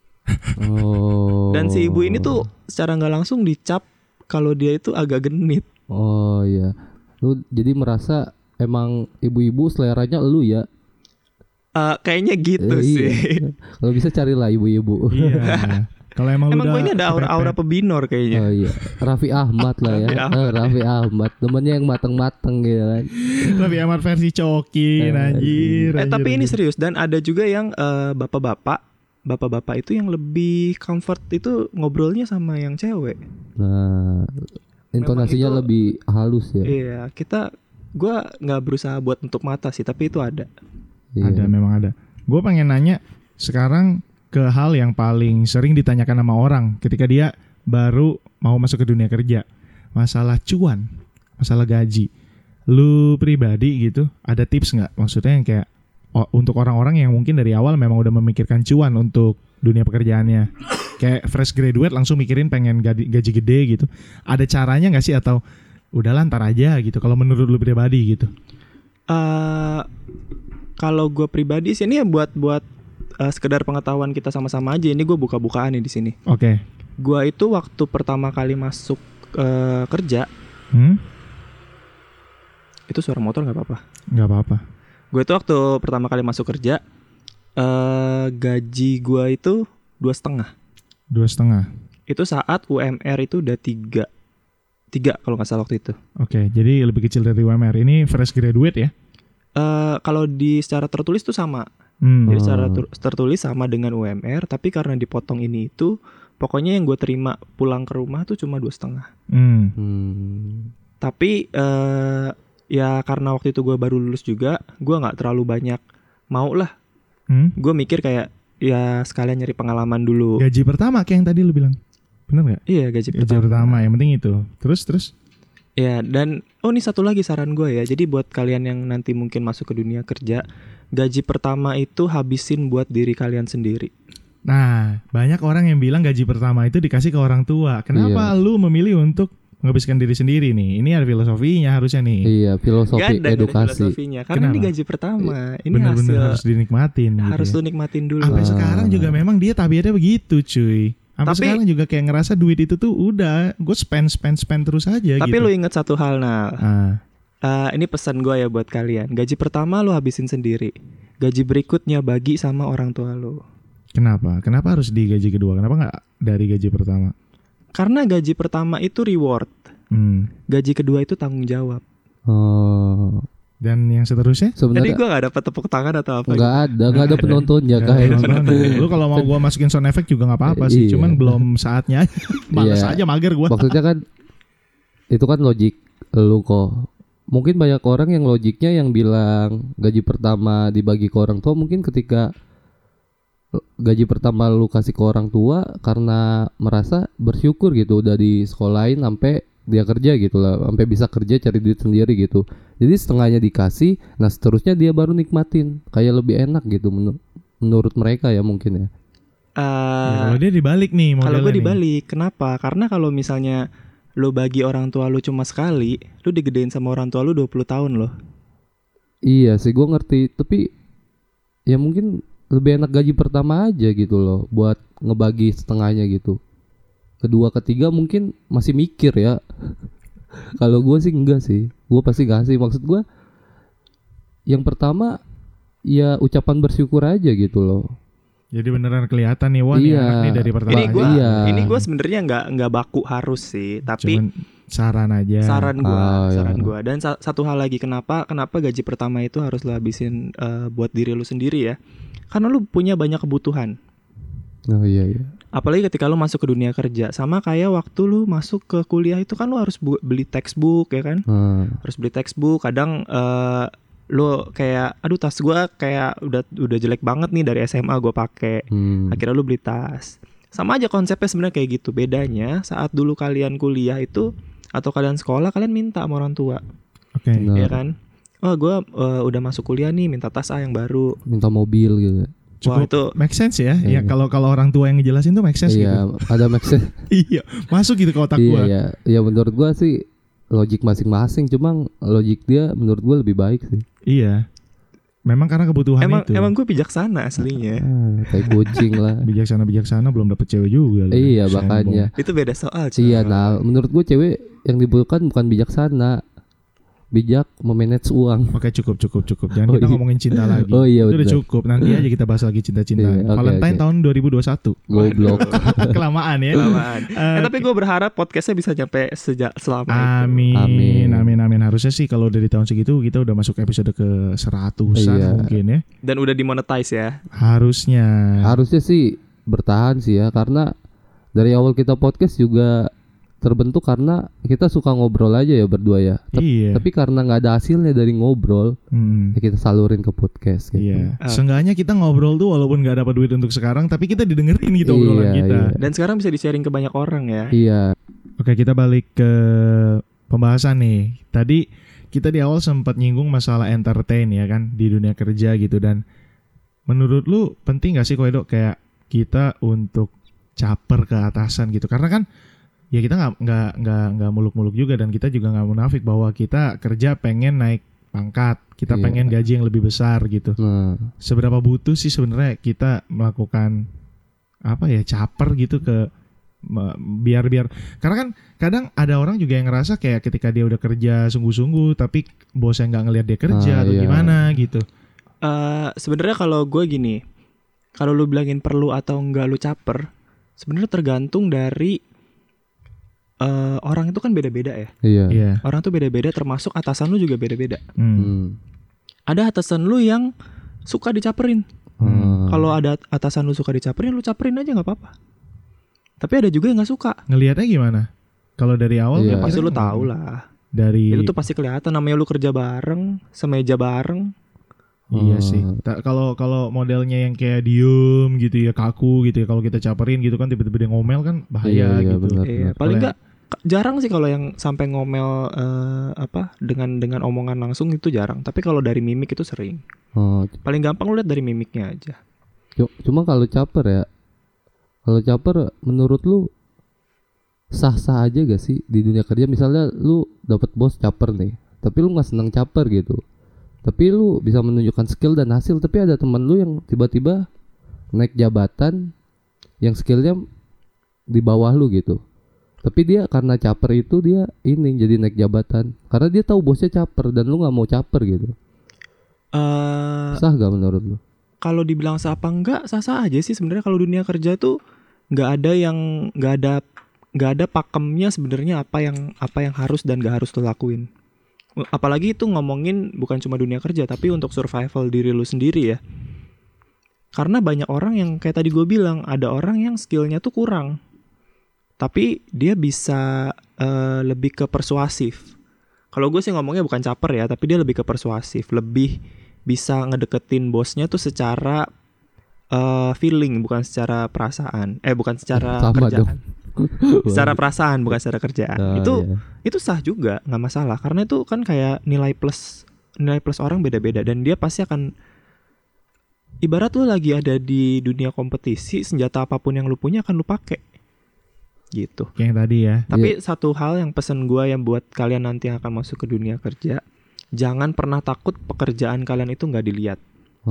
Oh. Dan si ibu ini tuh secara nggak langsung dicap kalau dia itu agak genit. Oh iya. Lu jadi merasa emang ibu-ibu seleranya lu ya? Kayaknya gitu sih. Iya. Kalau bisa carilah ibu-ibu. Iya. Kalau emang lu Emang gue udah ini ada aura-aura pebinor kayaknya. Oh iya. Raffi Ahmad lah ya. Raffi Ahmad. Temennya yang mateng-mateng gitu kan. Raffi Ahmad versi cokin anjir. Tapi ini serius. Dan ada juga yang bapak-bapak itu yang lebih comfort itu ngobrolnya sama yang cewek. Nah, intonasinya itu- lebih halus ya. Iya, gue nggak berusaha buat nutup mata sih, tapi itu ada. Iya. Ada, memang ada. Gue pengen nanya sekarang ke hal yang paling sering ditanyakan sama orang ketika dia baru mau masuk ke dunia kerja. Masalah cuan, masalah gaji. Lu pribadi gitu, ada tips nggak? Maksudnya yang kayak untuk orang-orang yang mungkin dari awal memang udah memikirkan cuan untuk dunia pekerjaannya. Kayak fresh graduate langsung mikirin pengen gaji gede gitu. Ada caranya nggak sih atau udahlah ntar aja gitu kalau menurut lu pribadi gitu? Kalau gue pribadi sih ini ya buat sekedar pengetahuan kita sama-sama aja. Ini gue buka-bukaan nih di sini. Oke. Gue itu waktu pertama kali masuk kerja, itu suara motor nggak apa-apa. Nggak apa-apa. Gue itu waktu pertama kali masuk kerja, gaji gue itu 2,5. 2,5. Itu saat UMR itu udah 3 kalau nggak salah waktu itu. Oke, jadi lebih kecil dari UMR. Ini fresh graduate ya? Kalau di secara tertulis tuh sama. Jadi secara tertulis sama dengan UMR, tapi karena dipotong ini itu, pokoknya yang gue terima pulang ke rumah tuh cuma 2,5. Tapi ya karena waktu itu gue baru lulus juga, gue nggak terlalu banyak mau lah. Gue mikir kayak ya sekalian nyari pengalaman dulu. Gaji pertama kayak yang tadi lu bilang, bener nggak? Iya, gaji pertama yang penting itu. Terus. Ya, dan ini satu lagi saran gue ya. Jadi buat kalian yang nanti mungkin masuk ke dunia kerja, gaji pertama itu habisin buat diri kalian sendiri. Nah, banyak orang yang bilang gaji pertama itu dikasih ke orang tua. Kenapa lu memilih untuk menghabiskan diri sendiri nih? Ini ada filosofinya harusnya nih. Iya, filosofi edukasi. Karena ini gaji pertama. Ini bener-bener hasil harus dinikmatin. Harus gitu lu nikmatin dulu. Sampai sekarang juga memang dia tabiatnya begitu, cuy. Sampai sekarang juga kayak ngerasa duit itu tuh udah gue spend terus aja. Tapi gitu. lu ingat satu hal, Nal. Ini pesan gue ya buat kalian. Gaji pertama lu habisin sendiri. Gaji berikutnya bagi sama orang tua lu. Kenapa? Kenapa harus di gaji kedua? Kenapa nggak dari gaji pertama? Karena gaji pertama itu reward. Gaji kedua itu tanggung jawab. Dan yang seterusnya? Tadi gue gak dapet tepuk tangan atau apa? Gak ada penontonnya kayak. Lu kalau mau gue masukin sound effect juga gak apa-apa sih. Cuman belum saatnya. Males aja, mager gue. Maksudnya kan itu kan logik lu kok. Mungkin banyak orang yang logiknya yang bilang gaji pertama dibagi ke orang tua, mungkin ketika gaji pertama lu kasih ke orang tua karena merasa bersyukur gitu udah di sekolahin sampai dia kerja gitu lah, sampai bisa kerja cari duit sendiri gitu. Jadi setengahnya dikasih, nah seterusnya dia baru nikmatin, kayak lebih enak gitu menurut mereka ya mungkin ya. Kalau dia dibalik nih modelnya. Kalau gue dibalik, kenapa? Karena kalau misalnya lo bagi orang tua lo cuma sekali, lo digedein sama orang tua lo 20 tahun loh. Iya sih, gue ngerti, tapi ya mungkin lebih enak gaji pertama aja gitu loh, buat ngebagi setengahnya gitu. Kedua ketiga mungkin masih mikir ya. Kalau gue sih enggak sih, gue pasti kasih. Maksud gue yang pertama ya ucapan bersyukur aja gitu loh. Jadi beneran kelihatan nih, wah nih anak nih dari pertama. Ini gue sebenarnya nggak baku harus sih, tapi cuman saran aja. Saran gue. Dan satu hal lagi, kenapa gaji pertama itu harus lo habisin buat diri lo sendiri ya? Karena lo punya banyak kebutuhan. Oh iya. Apalagi ketika lu masuk ke dunia kerja, sama kayak waktu lu masuk ke kuliah itu kan lu harus beli textbook ya kan? Harus beli textbook. Kadang lu kayak aduh tas gua kayak udah jelek banget nih dari SMA gua pakai. Akhirnya lu beli tas. Sama aja konsepnya sebenarnya kayak gitu. Bedanya saat dulu kalian kuliah itu atau kalian sekolah, kalian minta sama orang tua. Oke. Ya kan? Oh, gua udah masuk kuliah nih, minta tas yang baru. Minta mobil gitu. Cukup itu make sense ya. Ya kalau orang tua yang ngejelasin tuh make sense gitu. Iya, ada make sense. Iya, masuk gitu ke otak gua. Iya, menurut gua sih logik masing-masing, cuma logik dia menurut gua lebih baik sih. Iya. Memang karena kebutuhan itu. Emang gue bijaksana aslinya. Kayak kucing lah. Bijaksana belum dapet cewek juga. Iya, makanya. Itu beda soal. Cuman. Iya, nah menurut gua cewek yang dibutuhkan bukan bijaksana, bijak memanage uang. Oke, cukup. Jangan kita ngomongin cinta lagi. Oh iya, itu udah cukup. Nanti aja kita bahas lagi cinta-cinta. Valentine tahun 2021. Goblok. Kelamaan ya. Tapi gue berharap podcastnya bisa nyampe selama itu. Amin. Harusnya sih kalau dari tahun segitu kita udah masuk episode ke 100-an mungkin ya. Dan udah dimonetize ya. Harusnya sih bertahan sih ya, karena dari awal kita podcast juga terbentuk karena kita suka ngobrol aja ya berdua ya. Tapi karena nggak ada hasilnya dari ngobrol, ya kita salurin ke podcast gitu. Iya. Seenggaknya kita ngobrol tuh walaupun nggak dapat duit untuk sekarang, tapi kita didengerin gitu obrolan kita. Iya. Dan sekarang bisa di-sharing ke banyak orang ya. Iya. Oke, kita balik ke pembahasan nih. Tadi kita di awal sempat nyinggung masalah entertain ya kan di dunia kerja gitu, dan menurut lu penting nggak sih Koedo kayak kita untuk caper ke atasan gitu? Karena kan ya kita nggak muluk-muluk juga, dan kita juga nggak munafik bahwa kita kerja pengen naik pangkat, kita pengen gaji yang lebih besar gitu. Seberapa butuh sih sebenarnya kita melakukan caper gitu ke biar karena kan kadang ada orang juga yang ngerasa kayak ketika dia udah kerja sungguh-sungguh tapi bosnya nggak ngelihat dia kerja atau gimana gitu. Sebenarnya kalau gue gini, kalau lu bilangin perlu atau enggak lu caper, sebenarnya tergantung dari orang itu kan beda-beda ya. Iya. Orang tuh beda-beda, termasuk atasan lu juga beda-beda. Ada atasan lu yang suka dicaperin. Kalau ada atasan lu suka dicaperin, lu caperin aja nggak apa-apa. Tapi ada juga yang nggak suka. Ngelihatnya gimana? Kalau dari awal ya pasti lu tahu lah. Dari Itu tuh pasti kelihatan, namanya lu kerja bareng, semeja bareng. Iya sih. Kalau modelnya yang kayak diem gitu ya, kaku gitu ya, kalau kita caperin gitu kan tiba-tiba dia ngomel kan bahaya Iya, gitu. benar. Paling enggak jarang sih kalau yang sampai ngomel dengan omongan langsung itu jarang. Tapi kalau dari mimik itu sering. Paling gampang lu lihat dari mimiknya aja. Cuma kalau caper menurut lu sah-sah aja gak sih di dunia kerja? Misalnya lu dapet bos caper nih, tapi lu nggak seneng caper gitu. Tapi lu bisa menunjukkan skill dan hasil, tapi ada teman lu yang tiba-tiba naik jabatan yang skillnya di bawah lu gitu. Tapi dia karena caper itu dia ini jadi naik jabatan karena dia tahu bosnya caper dan lu nggak mau caper gitu. Sah gak menurut lu? Kalau dibilang sah apa enggak, sah-sah aja sih sebenarnya. Kalau dunia kerja tuh nggak ada pakemnya sebenarnya apa yang harus dan nggak harus lo lakuin. Apalagi itu ngomongin bukan cuma dunia kerja, tapi untuk survival diri lu sendiri ya. Karena banyak orang yang kayak tadi gue bilang, ada orang yang skillnya tuh kurang, tapi dia bisa lebih ke persuasif. Kalau gue sih ngomongnya bukan caper ya, tapi dia lebih ke persuasif, lebih bisa ngedeketin bosnya tuh secara feeling, bukan secara perasaan, bukan secara kerjaan. Secara perasaan bukan secara kerjaan. Itu sah juga, nggak masalah, karena itu kan kayak nilai plus orang beda-beda, dan dia pasti akan, ibarat lu lagi ada di dunia kompetisi, senjata apapun yang lu punya akan lu pakai gitu. Kayak yang tadi ya. Tapi satu hal yang pesan gue yang buat kalian nanti yang akan masuk ke dunia kerja, jangan pernah takut pekerjaan kalian itu nggak dilihat.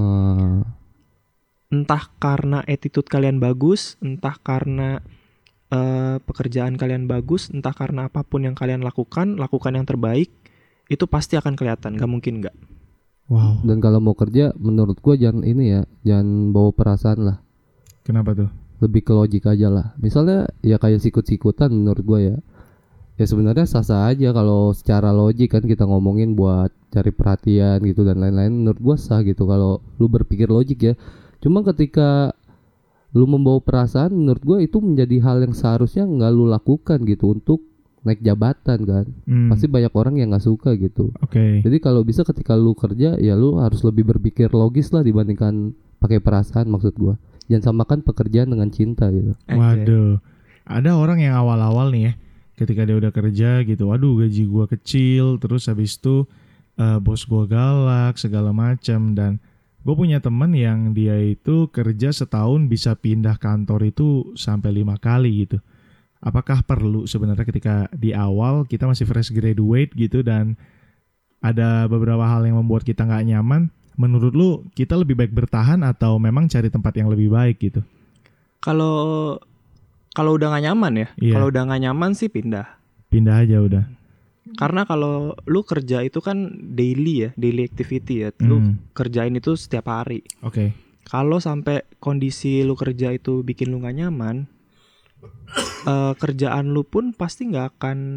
Entah karena attitude kalian bagus, entah karena pekerjaan kalian bagus, entah karena apapun yang kalian lakukan yang terbaik, itu pasti akan kelihatan, gak mungkin gak. Wow. Dan kalau mau kerja, menurut gue jangan bawa perasaan lah. Kenapa tuh? Lebih ke logik aja lah. Misalnya ya kayak sikut-sikutan menurut gue ya. Ya sebenarnya sah-sah aja kalau secara logik kan kita ngomongin buat cari perhatian gitu dan lain-lain. Menurut gue sah gitu kalau lu berpikir logik ya. Cuma ketika lu membawa perasaan, menurut gue itu menjadi hal yang seharusnya nggak lu lakukan gitu untuk naik jabatan kan. Pasti banyak orang yang nggak suka gitu. Jadi kalau bisa ketika lu kerja ya lu harus lebih berpikir logis lah dibandingkan pakai perasaan, maksud gue. Jangan samakan pekerjaan dengan cinta gitu. Waduh, ada orang yang awal-awal nih ya, ketika dia udah kerja gitu, waduh gaji gue kecil, terus habis itu bos gue galak segala macam. Dan gue punya teman yang dia itu kerja setahun bisa pindah kantor itu sampai 5 kali gitu. Apakah perlu sebenarnya ketika di awal kita masih fresh graduate gitu dan ada beberapa hal yang membuat kita nggak nyaman? Menurut lu kita lebih baik bertahan atau memang cari tempat yang lebih baik gitu? Kalau udah nggak nyaman ya, kalau udah nggak nyaman sih pindah aja udah. Karena kalau lu kerja itu kan daily activity ya, lu kerjain itu setiap hari. Kalau sampai kondisi lu kerja itu bikin lu nggak nyaman, kerjaan lu pun pasti nggak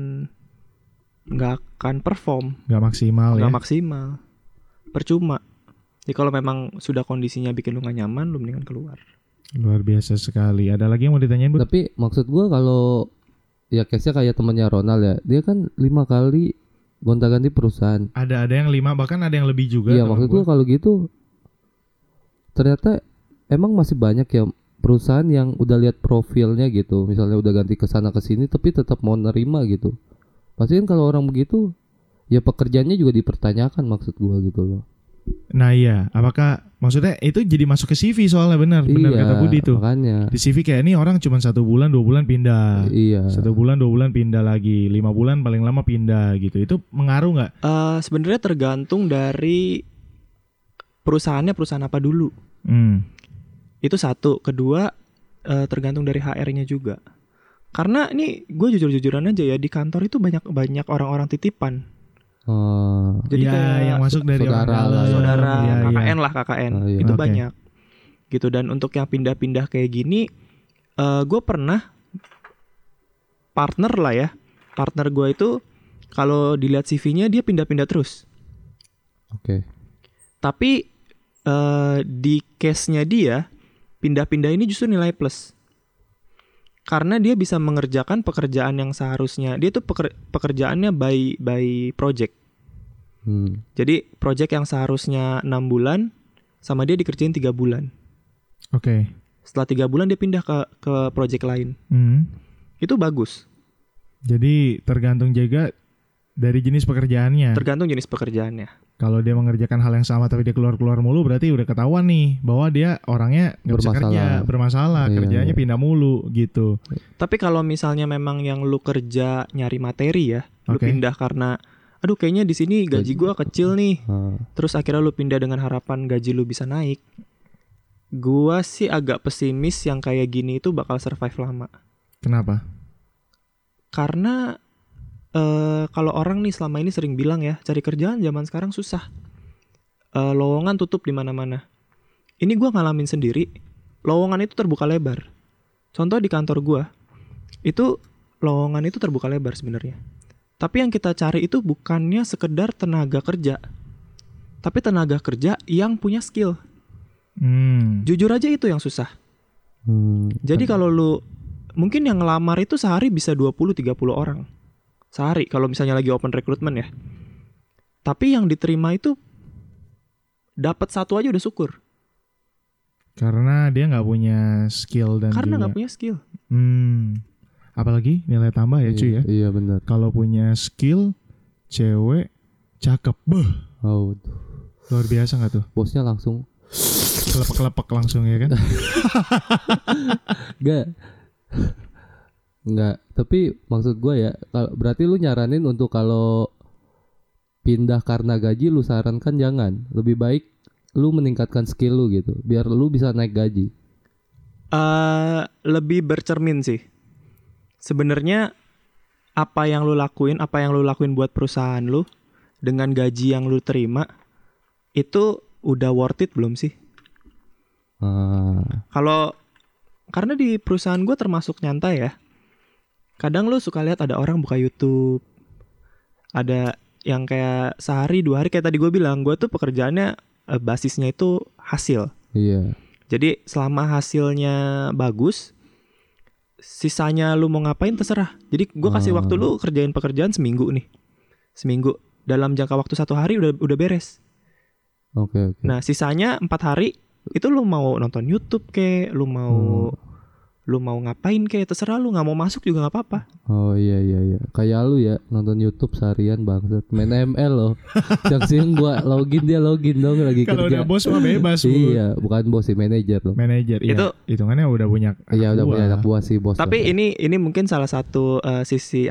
akan perform, nggak maksimal, percuma. Jadi kalau memang sudah kondisinya bikin lu gak nyaman, lu mendingan keluar. Luar biasa sekali. Ada lagi yang mau ditanyain, Bu? Tapi maksud gue kalau ya case-nya kayak temannya Ronald ya, dia kan 5 kali gonta-ganti perusahaan. Ada yang 5, bahkan ada yang lebih juga. Iya, maksud gue kalau gitu ternyata emang masih banyak ya perusahaan yang udah lihat profilnya gitu, misalnya udah ganti ke sana ke sini tapi tetap mau nerima gitu. Pasti kan kalau orang begitu ya pekerjaannya juga dipertanyakan, maksud gue gitu loh. Nah iya, apakah maksudnya itu jadi masuk ke CV soalnya benar kata Budi tuh. Makanya. Di CV kayak ini orang cuma 1 bulan 2 bulan pindah. 1 bulan 2 bulan pindah lagi, 5 bulan paling lama pindah gitu. Itu mengaruh nggak? Sebenarnya tergantung dari perusahaan apa dulu. Itu satu. Kedua tergantung dari HR-nya juga. Karena ini gue jujur-jujuran aja ya, di kantor itu banyak orang-orang titipan. Jadi kayak yang masuk dari saudara KKN itu banyak gitu. Dan untuk yang pindah-pindah kayak gini, gue pernah partner gue itu kalau dilihat CV-nya dia pindah-pindah terus. Tapi di case-nya dia pindah-pindah ini justru nilai plus, Karena dia bisa mengerjakan pekerjaan yang seharusnya dia tuh pekerjaannya by project. Jadi project yang seharusnya 6 bulan sama dia dikerjain 3 bulan. Oke. Setelah 3 bulan dia pindah ke project lain. Itu bagus. Jadi tergantung juga dari jenis pekerjaannya. Tergantung jenis pekerjaannya. Kalau dia mengerjakan hal yang sama tapi dia keluar mulu, berarti udah ketahuan nih bahwa dia orangnya nggak bisa kerja, bermasalah, kerjanya pindah mulu gitu. Tapi kalau misalnya memang yang lu kerja nyari materi ya, lu pindah karena aduh kayaknya di sini gaji gua kecil nih. Terus akhirnya lu pindah dengan harapan gaji lu bisa naik. Gua sih agak pesimis yang kayak gini itu bakal survive lama. Kenapa? Karena kalau orang nih selama ini sering bilang ya, cari kerjaan zaman sekarang susah. Lowongan tutup di mana-mana. Ini gue ngalamin sendiri. Lowongan itu terbuka lebar. Contoh di kantor gue, itu lowongan itu terbuka lebar sebenarnya. Tapi yang kita cari itu bukannya sekedar tenaga kerja, tapi tenaga kerja yang punya skill. Jujur aja itu yang susah. Jadi kalau lu mungkin yang ngelamar itu sehari bisa 20-30 orang. Sehari kalau misalnya lagi open recruitment ya. Tapi yang diterima itu dapat 1 aja udah syukur. Karena dia nggak punya skill dan karena juga nggak punya skill. Apalagi nilai tambah ya cuy ya. Iya benar. Kalau punya skill, cewek cakep, luar biasa nggak tuh? Bosnya langsung kelepek langsung ya kan? Enggak, tapi maksud gue ya, berarti lu nyaranin untuk kalau pindah karena gaji lu sarankan jangan. Lebih baik lu meningkatkan skill lu gitu, biar lu bisa naik gaji. Lebih bercermin sih. Sebenarnya apa yang lu lakuin buat perusahaan lu dengan gaji yang lu terima itu udah worth it belum sih? Karena di perusahaan gue termasuk nyantai ya. Kadang lu suka lihat ada orang buka YouTube, ada yang kayak sehari 2 hari kayak tadi gue bilang, gue tuh pekerjaannya basisnya itu hasil. Iya. Jadi selama hasilnya bagus, sisanya lu mau ngapain terserah. Jadi gue kasih waktu lu kerjain pekerjaan seminggu nih, dalam jangka waktu 1 hari udah beres. Oke. Nah sisanya 4 hari itu lu mau nonton YouTube kayak, lu mau ngapain kayak terserah lu, nggak mau masuk juga nggak apa-apa. Oh iya. Kayak lu ya nonton YouTube seharian bangsat, main ML loh. Siang gua login dia login dong lagi kerja. Kalau udah bos mah bebas. Iya, bukan bos sih, manajer loh. Manajer. Itu hitungannya udah punya. Iya udah punya anak buah sih bos. Tapi ini mungkin salah satu sisi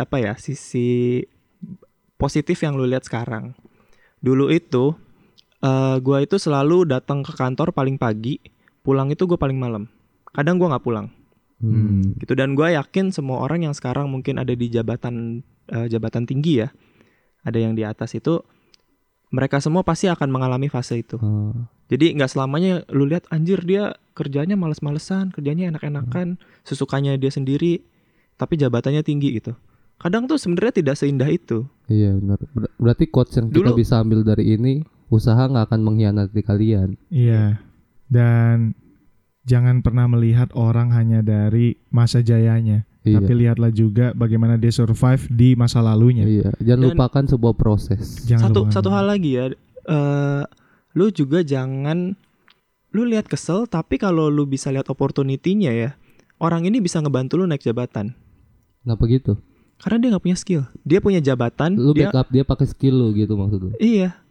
positif yang lu lihat sekarang. Dulu itu gua itu selalu datang ke kantor paling pagi, pulang itu gua paling malam. Kadang gua nggak pulang. Gitu. Dan gue yakin semua orang yang sekarang mungkin ada di jabatan tinggi ya, ada yang di atas itu, mereka semua pasti akan mengalami fase itu. Jadi nggak selamanya lu lihat anjir dia kerjanya males-malesan, kerjanya enak-enakan, sesukanya dia sendiri, tapi jabatannya tinggi gitu. Kadang tuh sebenarnya tidak seindah itu. Iya benar. Berarti quotes yang kita bisa ambil dari ini, usaha nggak akan mengkhianati kalian. Iya. Dan jangan pernah melihat orang hanya dari masa jayanya, tapi lihatlah juga bagaimana dia survive di masa lalunya. Iya, jangan lupakan sebuah proses. Satu hal lagi ya, lu juga jangan lu lihat kesel, tapi kalau lu bisa lihat opportunity-nya ya, orang ini bisa ngebantu lu naik jabatan. Kenapa gitu? Karena dia nggak punya skill, dia punya jabatan. Lu backup dia pakai skill lu gitu maksud lu? Iya,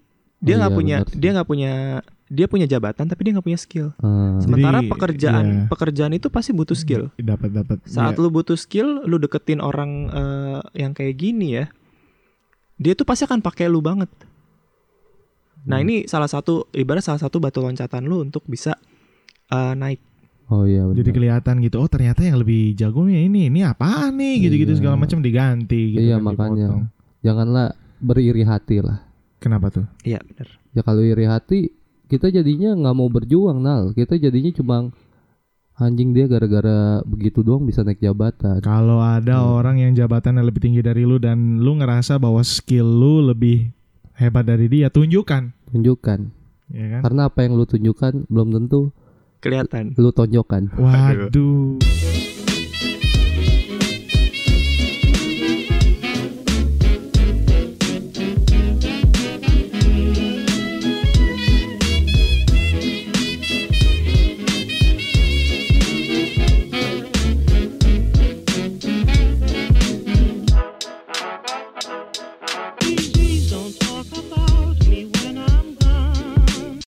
dia punya jabatan tapi dia nggak punya skill. Sementara jadi, pekerjaan itu pasti butuh skill. Dapat. Saat lu butuh skill, lu deketin orang yang kayak gini ya, dia tuh pasti akan pakai lu banget. Nah ini salah satu batu loncatan lu untuk bisa naik. Oh iya. Benar. Jadi kelihatan gitu. Oh ternyata yang lebih jago nih ini apaan nih gitu-gitu segala macam diganti. Gitu, iya makanya. Dipotong. Janganlah beriri hati lah. Kenapa tuh? Iya benar. Ya kalau iri hati, kita jadinya nggak mau berjuang kita jadinya cuma anjing dia gara-gara begitu doang bisa naik jabatan. Kalau ada orang yang jabatannya lebih tinggi dari lu dan lu ngerasa bahwa skill lu lebih hebat dari dia, tunjukkan ya kan? Karena apa yang lu tunjukkan belum tentu kelihatan lu tonjokkan. Waduh.